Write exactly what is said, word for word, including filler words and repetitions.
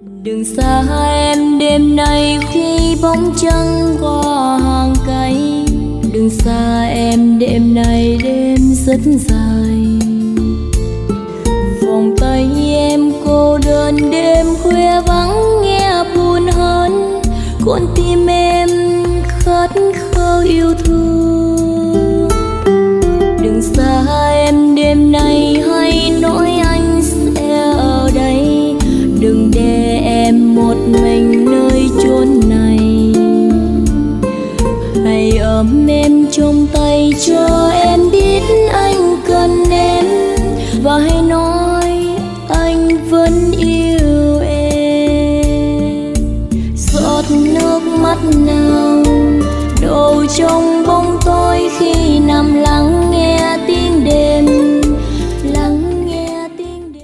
Đừng xa em đêm nay khi bóng trăng qua hàng cây. Đừng xa em đêm nay đêm rất dài. Vòng tay em cô đơn đêm khuya vắng nghe buồn hơn. Con tim em khát khao yêu thương. Đừng xa em đêm nay hay nỗi anh sẽ ở đây. Đừng để em một mình nữa.